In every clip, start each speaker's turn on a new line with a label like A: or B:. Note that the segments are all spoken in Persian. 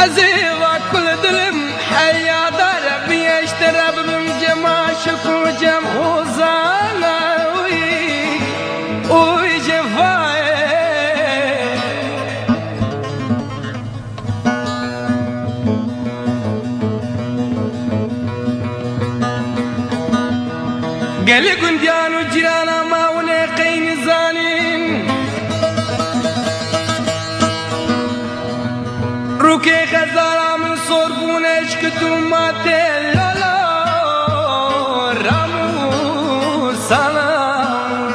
A: أزيوا كل دلم حيا دار بيشترب من جماشك وجم وزانا وجفاي قال قنديان وجيرانا ما ونقين زانين روكي غزالة من صربونش كتوماتي لالا رامو سلام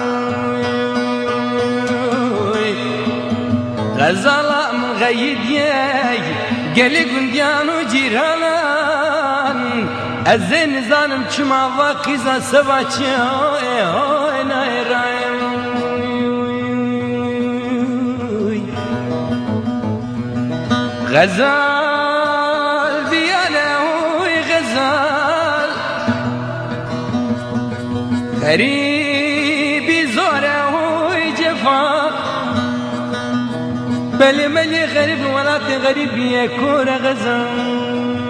A: غزالة من غيد ياي قالي قنديان وجيرانان الزين زانم چما واقيزا سباچي اوي نايرايم غزال بيانا وي غزال غريبي زورا وي جفا بلي ملي غريب ولاتي غريب يا كورة غزال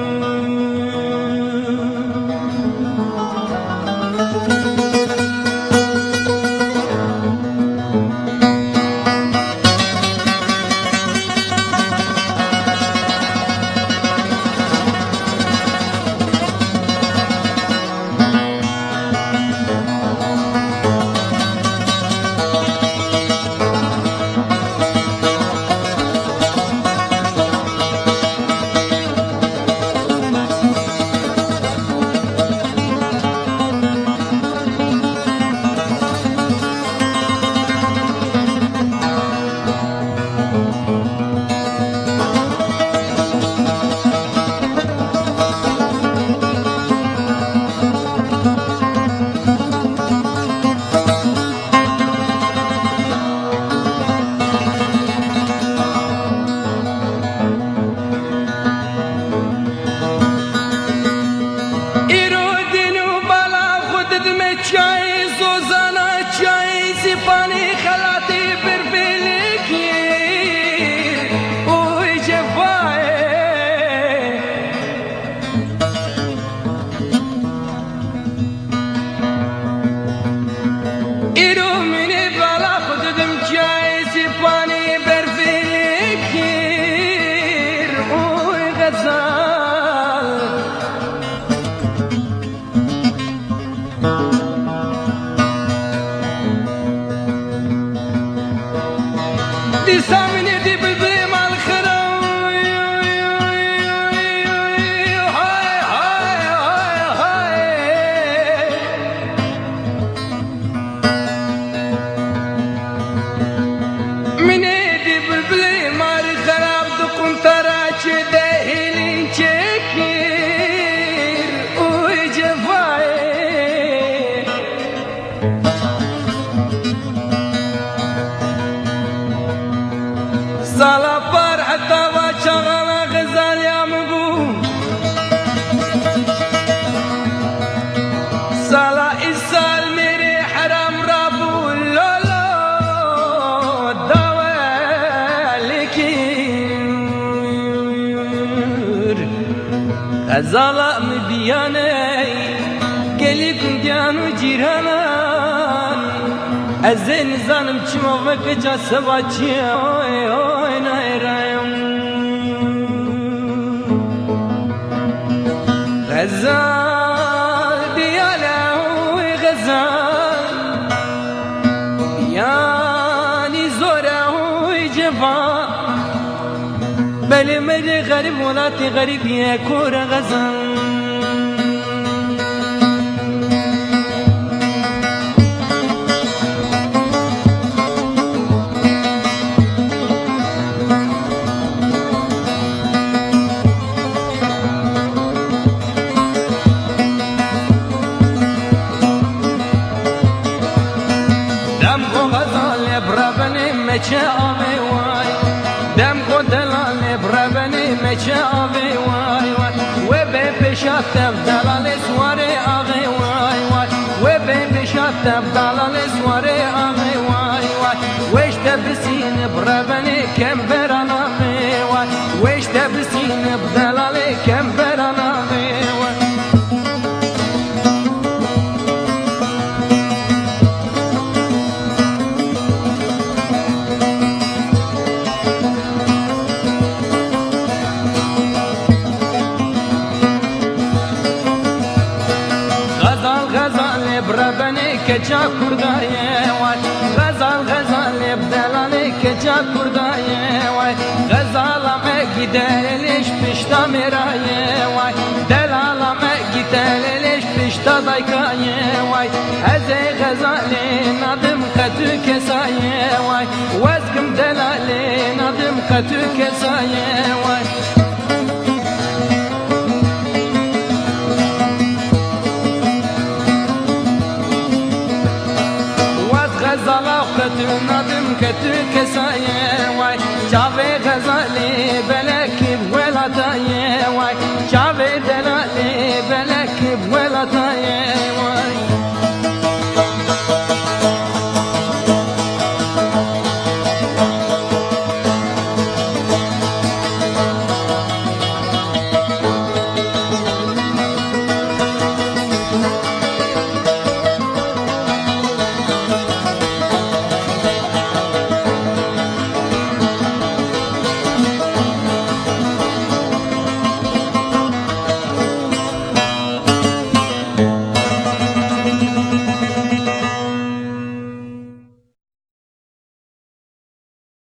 A: سامني دي بالبلي مع الخرا هاي هاي هاي هاي من دي بالبلي مع الخرا بدكم تراجي دهيلين شكير وجفاي سالا پر حتى وشغل غزال يا مبو سالا إسال ميري حرام رابو لولو دوالكير غزالا مبياني قلي كنديانو جيرانان الزين زانم چما وكجا سباچي اوي نايرايم غزال ديالا وي غزال يعني زورا وي جفا بلي مري غريب ولاتي غريب يا كورة غزال مچه آوی وای دم کو دلال بربنی مچه آوی وای وای و به پیشات دلال سواره آوی وای وای و به پیشات دلال سواره آوی وای وای وش تبسین بربنی کم برانه وای ويش تبسين بدلالي كم برانا بربني كجا كردايه واي غزال غزال بدلاني كجا كردايه واي غزال ما gidereliş pişta meraye واي دلال ما gidereliş pişta daykaye واي eze غزالي nadım katü kesaye واي vazgım delali nadım katü kesaye واي غزالا خطر ندم که تو کسا